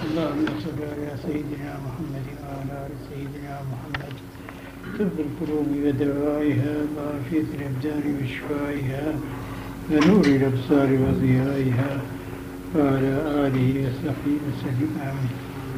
Allahümme salli ala seyyidina Muhammedin ve ala ali seyyidina Muhammed. Tıbbul kurubi ve devaiha ve afiyetil ebdani ve şifaiha ve nuril ebsari ve ziyaiha ve ala alihi ve sahbihi ve sellim. Amin.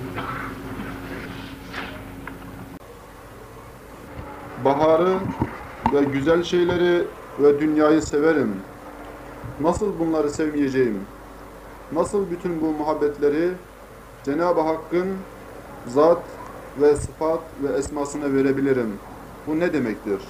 Baharı ve güzel şeyleri ve dünyayı severim. Nasıl bunları sevmeyeceğim? Nasıl bütün bu muhabbetleri Cenab-ı Hakk'ın zat ve sıfat ve esmasına verebilirim? Bu ne demektir?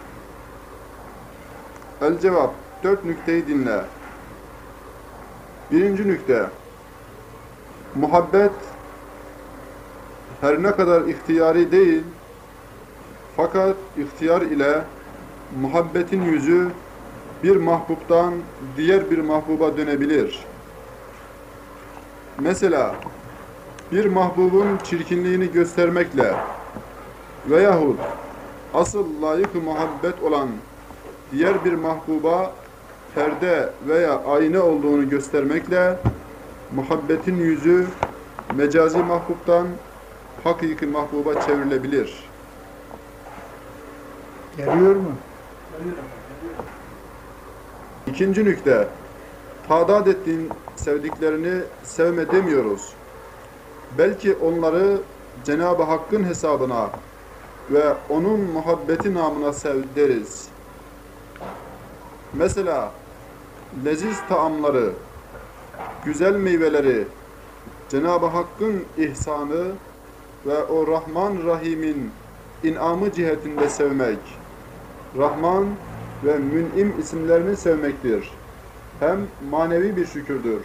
El cevap, 4 nükteyi dinle. Birinci nükte, muhabbet her ne kadar ihtiyari değil, fakat ihtiyar ile muhabbetin yüzü bir mahbubdan diğer bir mahbuba dönebilir. Mesela bir mahbubun çirkinliğini göstermekle veyahut asıl layık-ı muhabbet olan diğer bir mahbuba perde veya ayna olduğunu göstermekle muhabbetin yüzü mecazi mahbubdan hakiki mahbuba çevrilebilir. Geliyor mu? İkinci nükte, tadat ettiğin sevdiklerini sevme demiyoruz. Belki onları Cenab-ı Hakk'ın hesabına ve onun muhabbeti namına sev deriz. Mesela leziz taamları, güzel meyveleri, Cenab-ı Hakk'ın ihsanı ve o Rahman Rahim'in inamı cihetinde sevmek, Rahman ve Mün'im isimlerini sevmektir. Hem manevi bir şükürdür.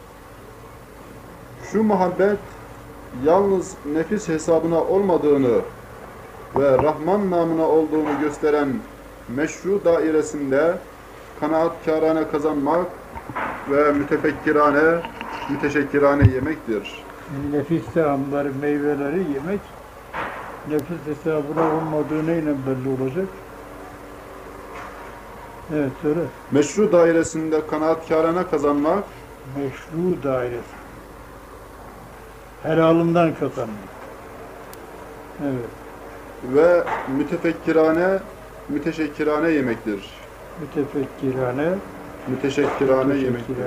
Şu muhabbet yalnız nefis hesabına olmadığını ve Rahman namına olduğunu gösteren meşru dairesinde kanaatkârane kazanmak ve müteşekkirane yemektir. Nefis taamları, meyveleri yemek nefis hesabına olmadığı neyle belli olacak? Evet, söyle. Meşru dairesinde kanaatkârane kazanmak, Meşru dairesi. Helalından kazanmak. Evet. ve müteşekkirane yemektir. Müteşekkirane yemektir.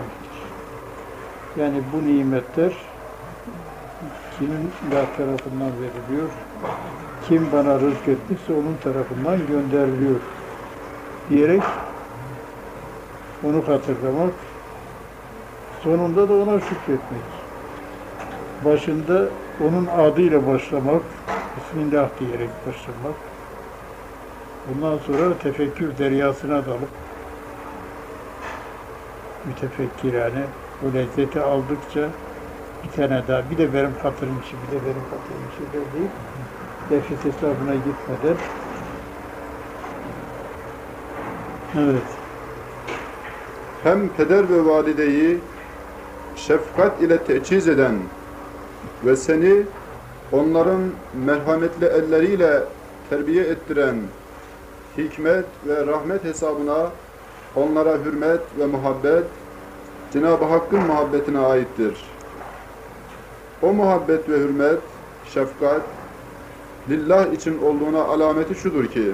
Yani bu nimetler kimin Allah tarafından veriliyor? Kim bana rızk etmişse onun tarafından gönderiliyor diyerek onu hatırlamak, sonunda da ona şükretmek. Başında onun adıyla başlamak, Bismillah diyerek başlamak. Bundan sonra tefekkür deryasına dalıp mütefekkirane o lezzeti aldıkça bir tane daha, bir de benim hatırım için, bir de benim hatırım için deyip nefis hesabına gitmeden. Evet. Hem peder ve valideyi şefkat ile teçhiz eden ve seni onların merhametli elleriyle terbiye ettiren hikmet ve rahmet hesabına onlara hürmet ve muhabbet Cenab-ı Hakk'ın muhabbetine aittir. O muhabbet ve hürmet, şefkat lillah için olduğuna alameti şudur ki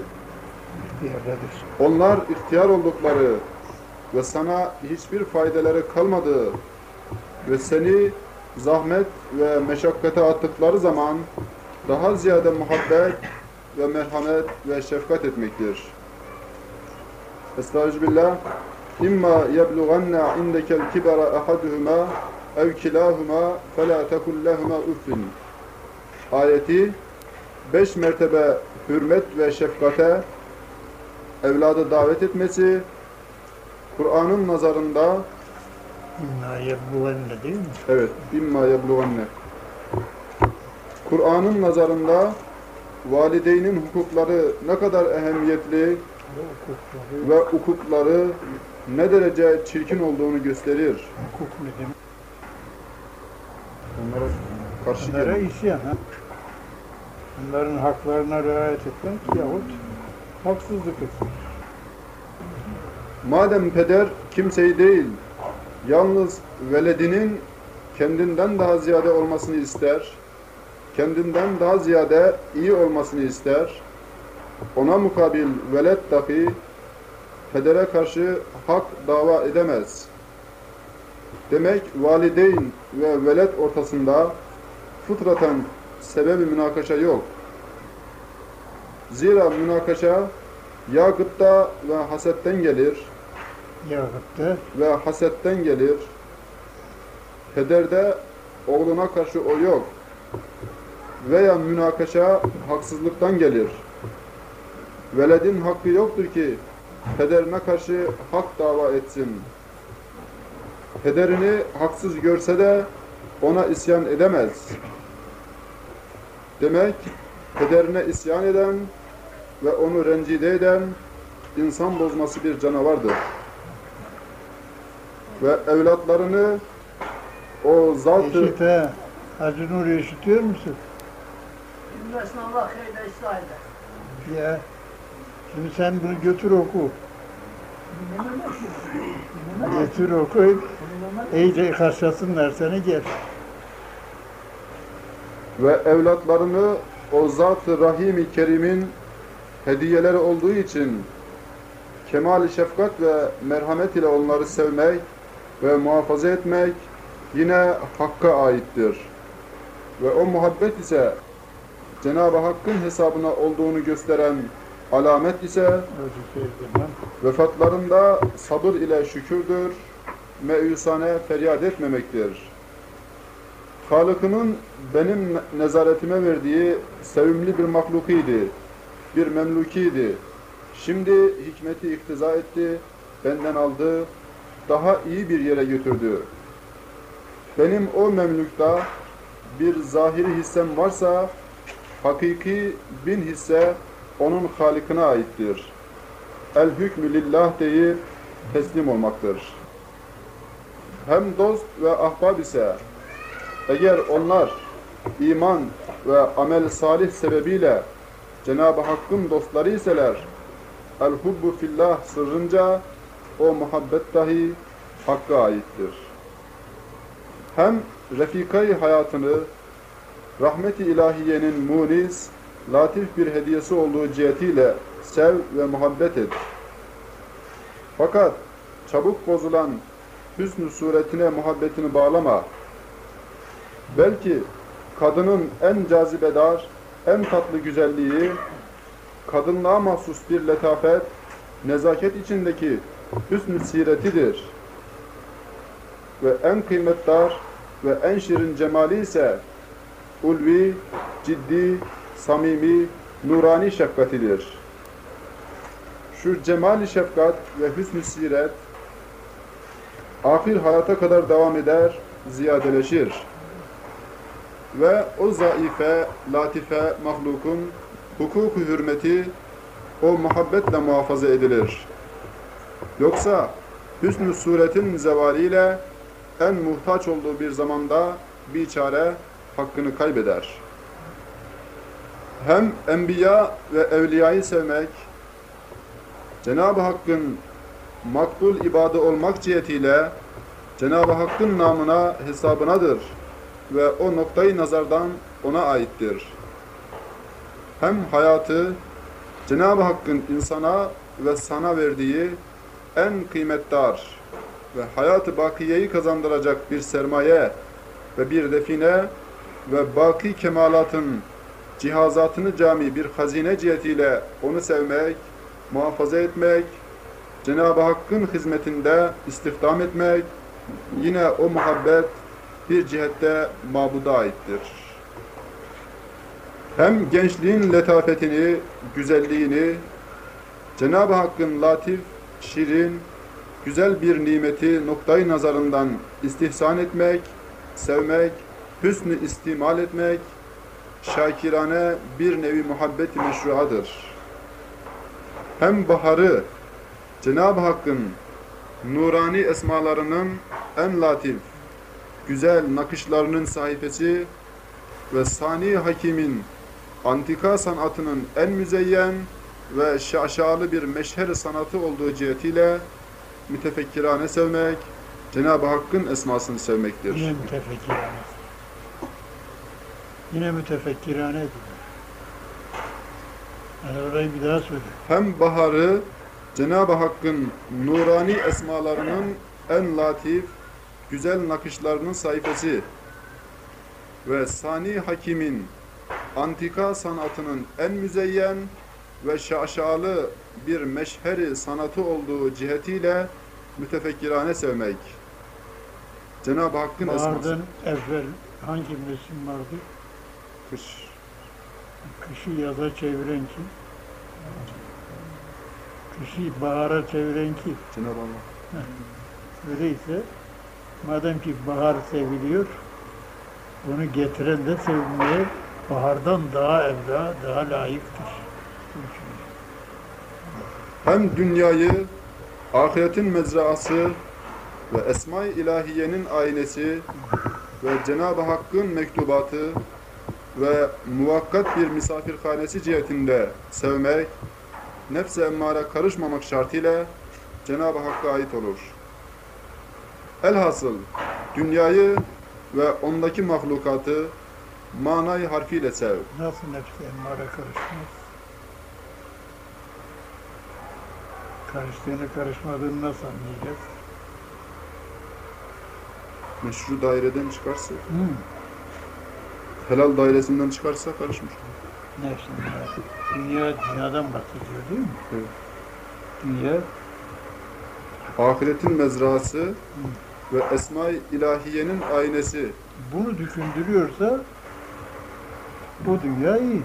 onlar ihtiyar oldukları ve sana hiçbir faydaları kalmadığı ve seni zahmet ve meşakkate attıkları zaman daha ziyade muhabbet ve merhamet ve şefkat etmektir. Estağfirullah. İmma yeblughanna indekel kibara ahaduhuma ev kilahuma fela tekul lehuma uffin. Ayeti 5 mertebe hürmet ve şefkate evladı davet etmesi Kur'an'ın nazarında İmma yeblughanne değil mi? evet, imma yeblughanne. Kur'an'ın nazarında valideynin hukukları ne kadar ehemmiyetli ve hukukları ne derece çirkin olduğunu gösterir. Hukuk ne demek? Onlara karşı Onlara gelmek. isyan. Onların haklarına riayet etmek yahut haksızlık etmek. Madem peder kimseyi değil, yalnız veledinin kendinden daha ziyade olmasını ister, kendinden daha ziyade iyi olmasını ister, ona mukabil velet dahi pedere karşı hak dava edemez. Demek valideyn ve velet ortasında fıtraten sebebi münakaşa yok. Zira münakaşa ya gıpta ve hasetten gelir, Ya gıpta ve hasetten gelir. Pederde oğluna karşı o yok. Veya münakaşa haksızlıktan gelir. Veledin hakkı yoktur ki pederine karşı hak dava etsin. Pederini haksız görse de ona isyan edemez. Demek pederine isyan eden ve onu rencide eden insan bozması bir canavardır. Ve evlatlarını o zat-ı eşit ha. Hacı Nuri işitiyor musun? Cümlesine Allah hayırlı ihsan eder. Ya. Şimdi sen bunu götür oku. Götür oku. İyice karşılasınlar seni gel. ve evlatlarını o Zat-ı Rahim-i Kerim'in hediyeleri olduğu için kemal-i şefkat ve merhamet ile onları sevmek ve muhafaza etmek yine Hakk'a aittir. Ve o muhabbet ise Cenab-ı Hakk'ın hesabına olduğunu gösteren alamet ise vefatlarında sabır ile şükürdür, meyusane feryat etmemektir. Halık'ımın benim nezaretime verdiği sevimli bir mahlukiydi, bir memlukiydi. Şimdi hikmeti iktiza etti, benden aldı, daha iyi bir yere götürdü. Benim o memlukta bir zahiri hissem varsa, hakiki 1000 hisse onun Halık'ına aittir. El hükmü lillah deyip teslim olmaktır. Hem dost ve ahbab ise eğer onlar iman ve amel salih sebebiyle Cenab-ı Hakk'ın dostları iseler, el-hubbu fillah sırrınca o muhabbet dahi Hakk'a aittir. Hem refika-i hayatını rahmet-i ilahiyenin munis, latif bir hediyesi olduğu cihetiyle sev ve muhabbet et. Fakat çabuk bozulan hüsn-ü suretine muhabbetini bağlama. Belki kadının en cazibedar, en tatlı güzelliği, kadınlığa mahsus bir letafet, nezaket içindeki hüsn-ü siretidir. Ve en kıymetdar ve en şirin cemali ise ulvi, ciddi, samimi, nurani şefkatidir. Şu cemali şefkat ve hüsn-ü siret ahir hayata kadar devam eder, ziyadeleşir. Ve o zaife, latife mahlukun hukuku hürmeti o muhabbetle muhafaza edilir. Yoksa hüsn-ü suretin zevaliyle en muhtaç olduğu bir zamanda biçare hakkını kaybeder. Hem enbiya ve evliyayı sevmek, Cenab-ı Hakk'ın makbul ibadı olmak cihetiyle Cenab-ı Hakk'ın namına hesabınadır ve o noktayı nazardan ona aittir. Hem hayatı Cenab-ı Hakk'ın insana ve sana verdiği en kıymetdar ve hayat-ı bakiyeyi kazandıracak bir sermaye ve bir define ve baki kemalatın cihazatını cami bir hazine cihetiyle onu sevmek, muhafaza etmek, Cenab-ı Hakk'ın hizmetinde istihdam etmek, yine o muhabbet bir cihette mabuda aittir. Hem gençliğin letafetini, güzelliğini, Cenab-ı Hakk'ın latif, şirin, güzel bir nimeti noktayı nazarından istihsan etmek, sevmek, hüsnü istimal etmek, şakirane bir nevi muhabbet-i meşruadır. Hem baharı, Cenab-ı Hakk'ın nurani esmalarının en latif, güzel nakışlarının sahifesi ve Sani Hakim'in antika sanatının en müzeyyen ve şaşalı bir meşher sanatı olduğu cihetiyle mütefekkirane sevmek, Cenab-ı Hakk'ın esmasını sevmektir. Yine mütefekkirane. Yine mütefekkirane diyor. Yani orayı bir daha söyle. Hem baharı Cenab-ı Hakk'ın nurani esmalarının en latif, güzel nakışlarının sayfası ve Sani Hakim'in antika sanatının en müzeyyen ve şaşalı bir meşheri sanatı olduğu cihetiyle mütefekkirane sevmek. Cenab-ı Hakk'ın esması. Bahardan evvel hangi mevsim vardı? Kış. Kışı yaza çeviren kim? Kışı bahara çeviren kim? Cenab-ı Allah. Öyleyse madem ki bahar seviliyor, onu getiren de sevilmeye bahardan daha evla, daha layıktır. Hem dünyayı, ahiretin mezraası ve Esma-i İlahiye'nin aynesi ve Cenab-ı Hakk'ın mektubatı ve muvakkat bir misafirhanesi cihetinde sevmek, nefs-i emmare karışmamak şartıyla Cenab-ı Hakk'a ait olur. Elhasıl dünyayı ve ondaki mahlukatı manayı harfiyle sev. Nasıl nefs-i emmare karışmaz? Karıştığını karışmadığını nasıl anlayacağız? Meşru daireden çıkarsa, helal dairesinden çıkarsa karışmış. Nefs-i emmare. Dünya dünyadan bahsediyor değil mi? Evet. Dünya Ahiretin mezrası ve Esma-i İlahiye'nin aynesi. bunu düşündürüyorsa bu dünya iyi.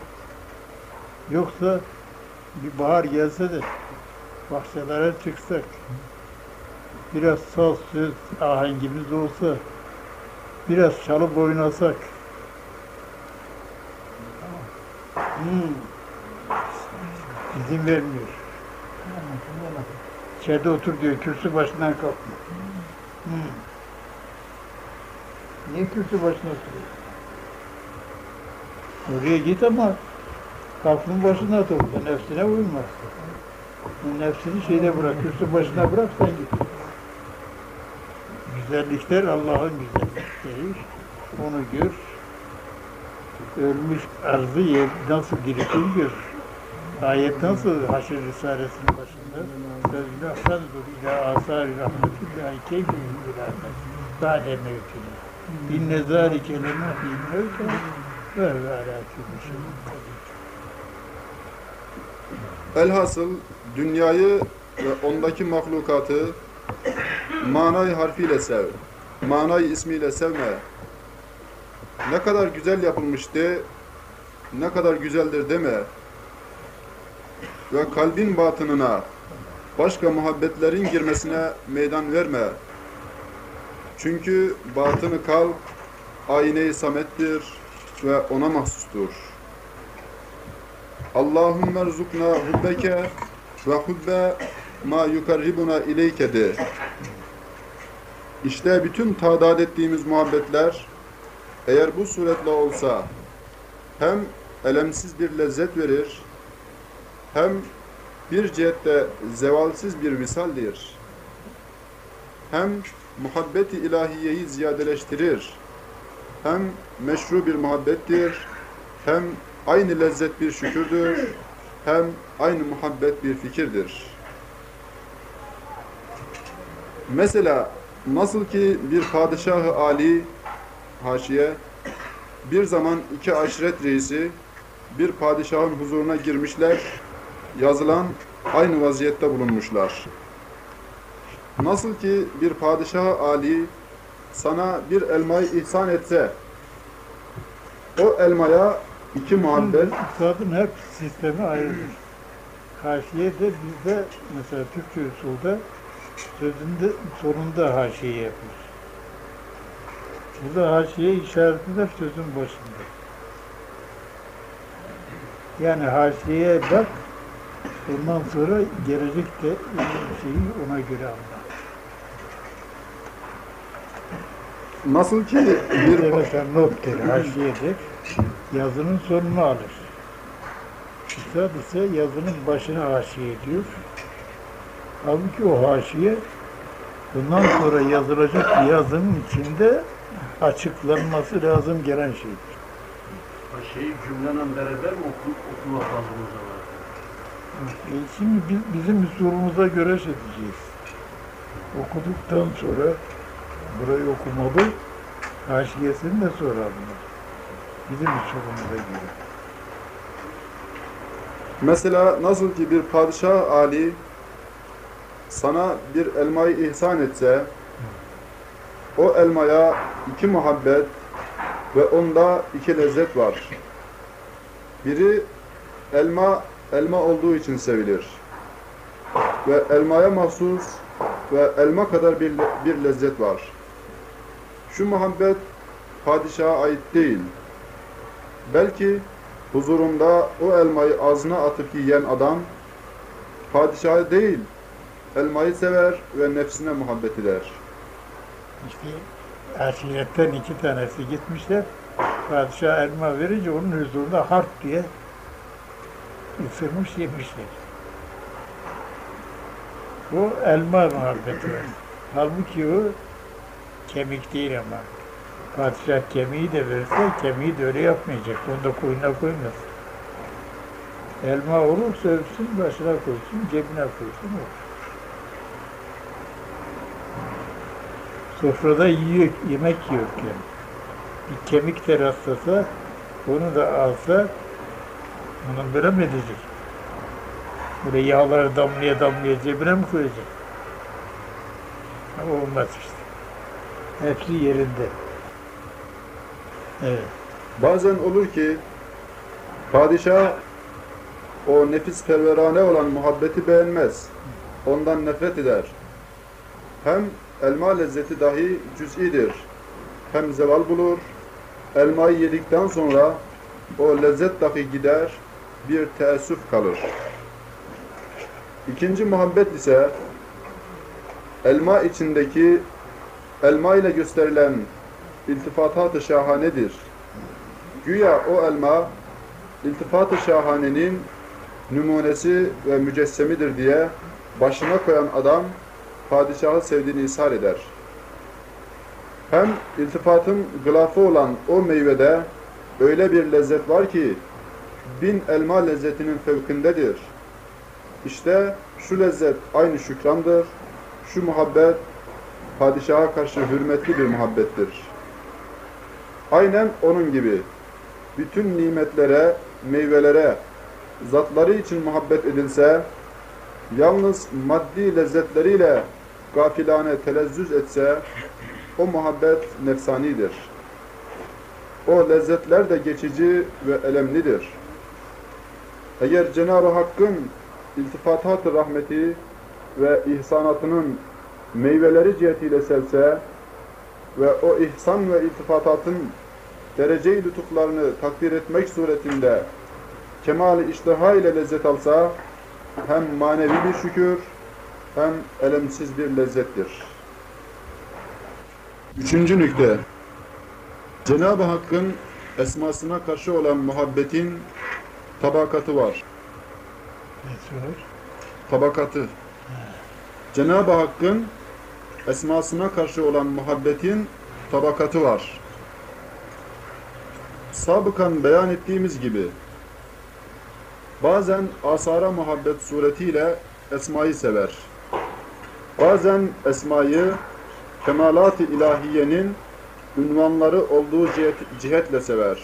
Yoksa bir bahar gelse de bahçelere çıksak, biraz saz söz ahengimiz olsa, biraz çalıp oynasak, izin vermiyor. İçeride otur diyor, kürsü başından kalkma. Niye kürsü başına oturuyor? Oraya git ama kalkın başına topla, nefsine uymaz. Nefsini şeyde bırak, kürsü başına bırak, sen git. Güzellikler Allah'ın güzellikleri. Onu gör. Ölmüş arzı yer nasıl diriltir gör. Ayet nasıl Haşr Risalesi'nin başında? Sözlü ahsandur ila asari rahmetillahi keyfin rahmet. Ba'de mevkini. İnne zâlike lemâhîn mevkâ ve ve alâ külli şeyin kadir. Elhasıl dünyayı ve ondaki mahlukatı manayı harfiyle sev. Manayı ismiyle sevme. Ne kadar güzel yapılmıştı, ne kadar güzeldir deme. Ve kalbin batınına başka muhabbetlerin girmesine meydan verme. Çünkü batını kalp ayne-i samettir ve ona mahsustur. Allahümme rızukna hubbeke ve hubbe ma yukarribuna ileyke de. İşte bütün tadat ettiğimiz muhabbetler eğer bu suretle olsa hem elemsiz bir lezzet verir, hem bir cihette zevalsiz bir visaldir, hem muhabbeti ilahiyeyi ziyadeleştirir, hem meşru bir muhabbettir, hem aynı lezzet bir şükürdür, hem aynı muhabbet bir fikirdir. Mesela nasıl ki bir padişah-ı âli, haşiye, bir zaman iki aşiret reisi bir padişahın huzuruna girmişler, yazılan aynı vaziyette bulunmuşlar. Nasıl ki bir padişah-ı âli sana bir elmayı ihsan etse, o elmaya iki muhabbet... İktisadın hep sistemi ayrıdır. Haşiye de bizde mesela Türkçe usulda sözünde sonunda haşiye yapıyoruz. Burada haşiye işareti de sözün başında. Yani haşiyeye bak, ondan sonra gelecek de şeyi ona göre anla. Nasıl ki bir... Mesela nottur, haşiyedir, yazının sonunu alır. Üstad ise yazının başına haşiye diyor. Halbuki o haşiye Bundan sonra yazılacak bir yazının içinde açıklanması lazım gelen şeydir. Şeyi cümleyle beraber mi okumak lazım o zaman? Şimdi bizim usulümüze göre edeceğiz. Okuduktan sonra burayı okumalı, haşiyesini de sonra alınır. Bizim usulümüze göre. Mesela nasıl ki bir padişah âli sana bir elmayı ihsan etse, o elmaya 2 muhabbet ve onda 2 lezzet var. Biri elma olduğu için sevilir. Ve elmaya mahsus ve elma kadar bir lezzet var. Şu muhabbet padişaha ait değil. Belki huzurunda o elmayı ağzına atıp yiyen adam padişahı değil, elmayı sever ve nefsine muhabbet eder. İşte aşiretten 2 tanesi gitmişler. Padişah elma verince onun huzurunda harp diye ısırmış yemişler. Bu elma muhabbeti var. Halbuki o kemik değil ama. Padişah kemiği de verse kemiği de öyle yapmayacak. Onu da koyuna koymaz. Elma olursa öpsün, başına koysun, cebine koysun olur. Sofrada yiyor, yemek yiyorken bir kemik de rastlasa, onu da alsa, onu böyle mi edecek? Böyle yağları damlaya damlaya cebine mi koyacak? Ama olmaz işte. Hepsi yerinde. Evet. Bazen olur ki padişah o nefisperverane olan muhabbeti beğenmez. Ondan nefret eder. Hem elma lezzeti dahi cüz'idir. Hem zeval bulur. Elmayı yedikten sonra o lezzet dahi gider, bir teessüf kalır. İkinci muhabbet ise elma içindeki elma ile gösterilen iltifatat-ı şahanedir. Güya o elma iltifat-ı şahanenin numunesi ve mücessemidir diye başına koyan adam padişahı sevdiğini ishar eder. Hem iltifatın gılafı olan o meyvede öyle bir lezzet var ki 1000 elma lezzetinin fevkindedir. İşte şu lezzet aynı şükrandır. Şu muhabbet padişaha karşı hürmetli bir muhabbettir. Aynen onun gibi bütün nimetlere, meyvelere, zatları için muhabbet edilse, yalnız maddi lezzetleriyle gafilane telezzüz etse, o muhabbet nefsanidir. O lezzetler de geçici ve elemlidir. Eğer Cenab-ı Hakk'ın iltifatat-ı rahmeti ve ihsanatının meyveleri cihetiyle sevse ve o ihsan ve iltifatatın derece-i lütuflarını takdir etmek suretinde kemal-i iştiha ile lezzet alsa, hem manevi bir şükür, hem elemsiz bir lezzettir. Üçüncü nükte, Cenab-ı Hakk'ın esmasına karşı olan muhabbetin tabakatı var. Ne soruyor? Tabakatı. Cenab-ı Hakk'ın esmasına karşı olan muhabbetin tabakatı var. Sabıkan beyan ettiğimiz gibi bazen asara muhabbet suretiyle esmayı sever. Bazen esmayı kemalat-ı ilahiyenin ünvanları olduğu cihetle sever.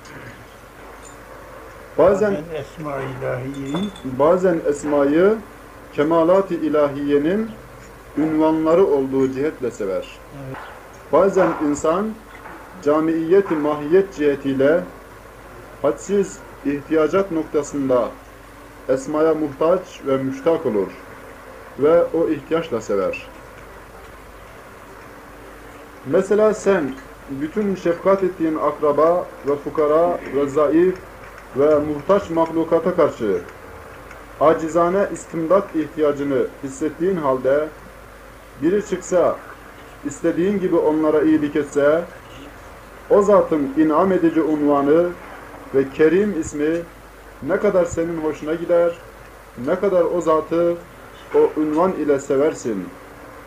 Bazen esmayı kemalat-ı ilahiyenin ünvanları olduğu cihetle sever. Evet. Bazen insan camiiyet-i mahiyet cihetiyle hadsiz ihtiyacat noktasında esmaya muhtaç ve müştak olur ve o ihtiyaçla sever. Mesela sen bütün şefkat ettiğin akraba ve fukara ve zayıf ve muhtaç mahlukata karşı acizane istimdat ihtiyacını hissettiğin halde biri çıksa, istediğin gibi onlara iyilik etse, o zatın inam edici unvanı ve Kerim ismi ne kadar senin hoşuna gider, ne kadar o zatı o unvan ile seversin.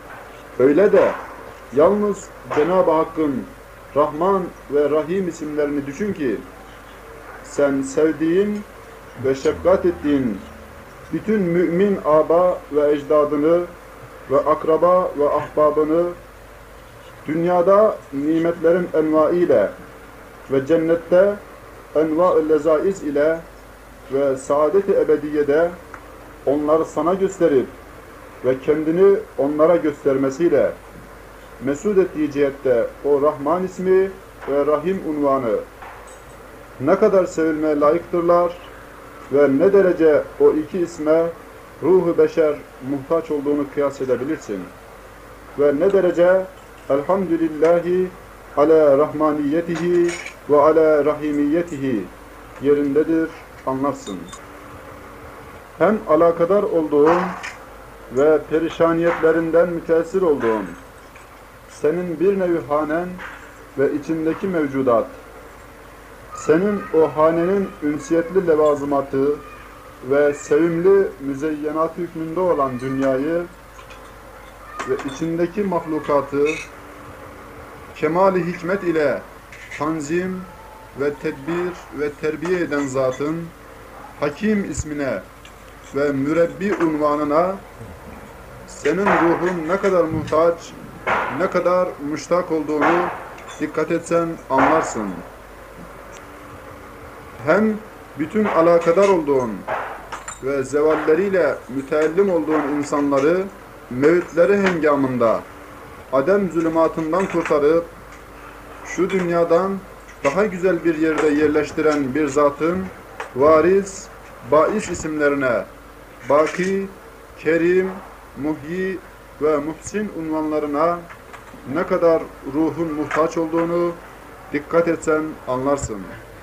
Öyle de yalnız Cenab-ı Hakk'ın Rahman ve Rahim isimlerini düşün ki sen sevdiğin ve şefkat ettiğin bütün mümin aba ve ecdadını ve akraba ve ahbabını dünyada nimetlerin enva ile ve cennette enva-ı lezaiz ile ve saadet-i ebediyede onları sana gösterip ve kendini onlara göstermesiyle mesud ettiği cihette o Rahman ismi ve Rahim unvanı ne kadar sevilmeye layıktırlar ve ne derece o iki isme ruhu beşer muhtaç olduğunu kıyas edebilirsin. Ve ne derece elhamdülillahi ala rahmaniyetihi ve ala rahimiyetihi yerindedir anlarsın. Hem alakadar olduğun ve perişaniyetlerinden müteessir olduğun senin bir nevi hanen ve içindeki mevcudat, senin o hanenin ünsiyetli levazımatı ve sevimli müzeyyenat hükmünde olan dünyayı ve içindeki mahlukatı kemali hikmet ile tanzim ve tedbir ve terbiye eden zatın Hakim ismine ve mürebbi unvanına senin ruhun ne kadar muhtaç, ne kadar müştak olduğunu dikkat etsen anlarsın. Hem bütün alakadar olduğun ve zevalleriyle müteellim olduğun insanları mevtleri hengamında adem zulümatından kurtarıp şu dünyadan daha güzel bir yerde yerleştiren bir zatın varis, bais isimlerine Baki, Kerim, Muhyi ve Muhsin unvanlarına ne kadar ruhun muhtaç olduğunu dikkat etsen anlarsın.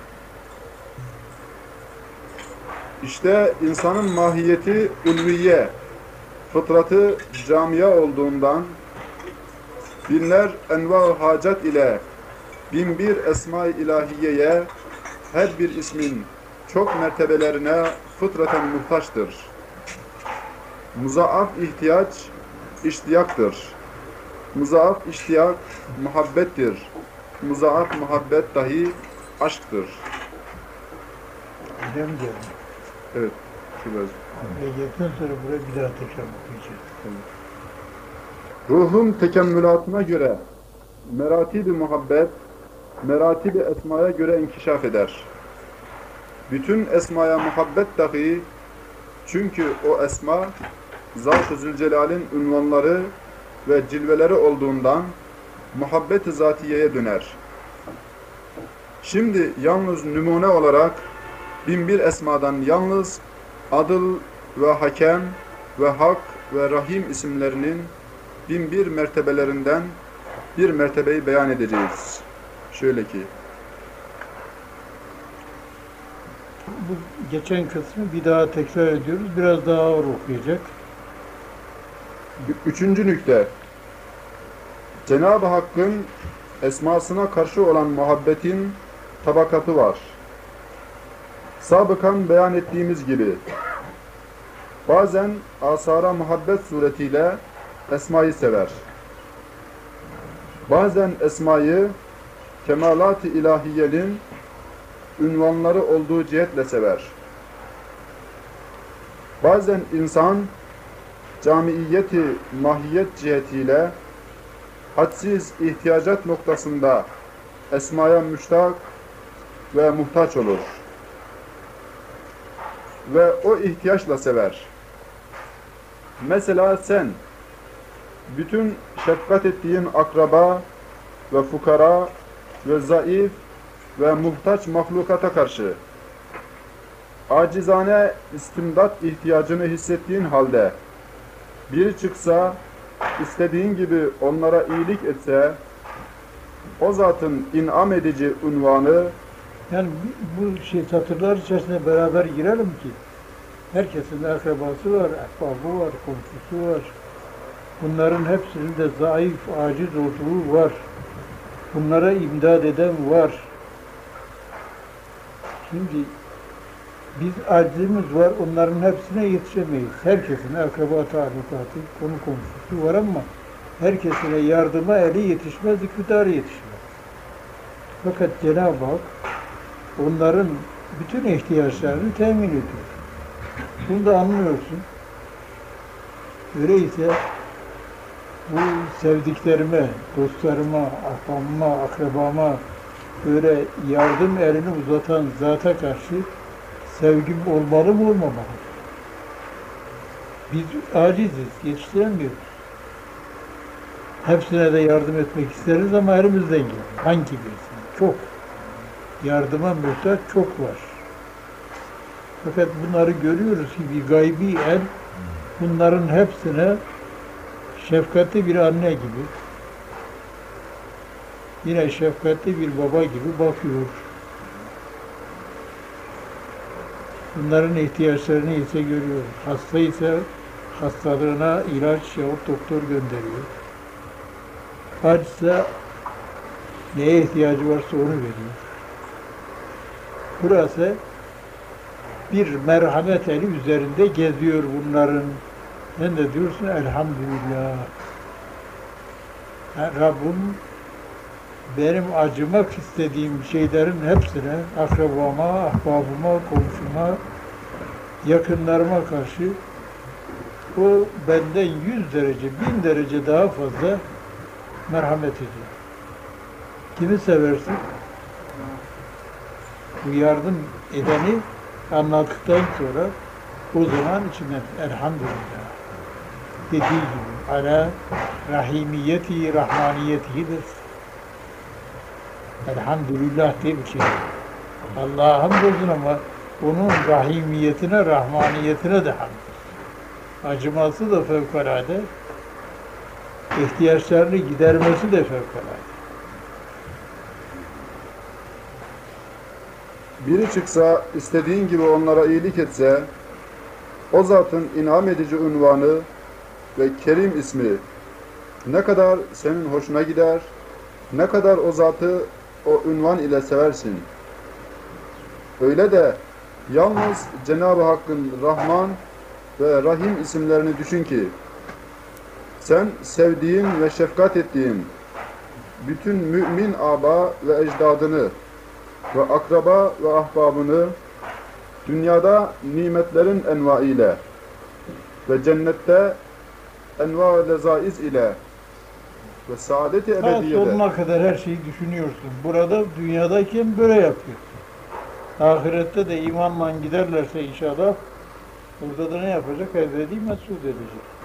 İşte insanın mahiyeti ulviye, fıtratı camia olduğundan binler enva-ı hacat ile binbir esma-i ilahiyeye her bir ismin çok mertebelerine fıtraten muhtaçtır. Muzaaf ihtiyaç iştiyaktır. Muzaaf iştiyak muhabbettir. Muzaaf muhabbet dahi aşktır. Öyle mi diyorum? Evet. Şurası. Gelecekten sonra buraya bir daha tekrar okuyacağız. Ruhun tekemmülatına göre meratibi muhabbet, meratibi esmaya göre inkişaf eder. Bütün esmaya muhabbet dahi çünkü o esma Zat-ı Zülcelal'in unvanları ve cilveleri olduğundan muhabbet-i zatiyeye döner. Şimdi yalnız numune olarak binbir esmadan yalnız Adıl ve Hakem ve Hak ve Rahim isimlerinin binbir mertebelerinden bir mertebeyi beyan edeceğiz. Şöyle ki Bu geçen kısmı bir daha tekrar ediyoruz. Biraz daha ağır okuyacak. üçüncü nükte Cenab-ı Hakk'ın esmasına karşı olan muhabbetin tabakatı var. Sabıkan beyan ettiğimiz gibi bazen asara muhabbet suretiyle esmayı sever. Bazen esmayı kemalat-ı ilahiyenin ünvanları olduğu cihetle sever. Bazen insan camiiyeti mahiyet cihetiyle hadsiz ihtiyacat noktasında esmaya müştak ve muhtaç olur. Ve o ihtiyaçla sever. Mesela sen bütün şefkat ettiğin akraba ve fukara ve zayıf ve muhtaç mahlukata karşı acizane istimdat ihtiyacını hissettiğin halde biri çıksa istediğin gibi onlara iyilik etse o zatın inam edici unvanı Yani bu satırlar içerisinde beraber girelim ki herkesin akrabası var, ahbabı var, komşusu var. Bunların hepsinin de zayıf, aciz olduğu var. Bunlara imdad eden var. Şimdi biz acizimiz var, onların hepsine yetişemeyiz. Herkesin akraba talukatı, konu komşusu var ama herkesine yardıma eli yetişmez, iktidarı yetişmez. Fakat Cenab-ı Hak onların bütün ihtiyaçlarını temin ediyor. Bunu da anlıyorsun. Öyleyse bu sevdiklerime, dostlarıma, ahbabıma, akrabama böyle yardım elini uzatan zata karşı sevgim olmalı mı olmamalı? Biz aciziz, yetiştiremiyoruz. Hepsine de yardım etmek isteriz ama elimizden gelir. Hangi birisine? Çok. Yardıma muhtaç çok var. Fakat bunları görüyoruz ki bir gaybi el bunların hepsine şefkatli bir anne gibi, yine şefkatli bir baba gibi bakıyor. Bunların ihtiyaçlarını ise görüyor. Hasta ise hastalığına ilaç yahut doktor gönderiyor. Açsa neye ihtiyacı varsa onu veriyor. Burası bir merhamet eli üzerinde geziyor bunların. Sen de diyorsun elhamdülillah. Rabbim benim acımak istediğim şeylerin hepsine, akrabama, ahbabıma, komşuma, yakınlarıma karşı o benden 100 derece, 1000 derece daha fazla merhamet ediyor. Kimi seversin? Bu yardım edeni anlattıktan sonra o zaman içinden elhamdülillah dediği gibi ala rahimiyeti, rahmaniyetidir. Elhamdülillah diye bir şey. Allah'a hamdolsun ama onun rahimiyetine, rahmaniyetine de hamd. Acıması da fevkalade, ihtiyaçlarını gidermesi de fevkalade. Biri çıksa, istediğin gibi onlara iyilik etse, o zatın inam edici unvanı ve Kerim ismi ne kadar senin hoşuna gider, ne kadar o zatı o unvan ile seversin. Öyle de yalnız Cenab-ı Hakk'ın Rahman ve Rahim isimlerini düşün ki, sen sevdiğin ve şefkat ettiğin bütün mümin aba ve ecdadını ve akraba ve ahbabını dünyada nimetlerin enva ile ve cennette enva ve lezaiz ile ve saadet-i ebediyede Sonuna kadar her şeyi düşünüyorsun. Burada dünyadayken böyle yapıyorsun. Ahirette de imanla giderlerse inşallah orada da ne yapacak? Ebedi mesut edecek.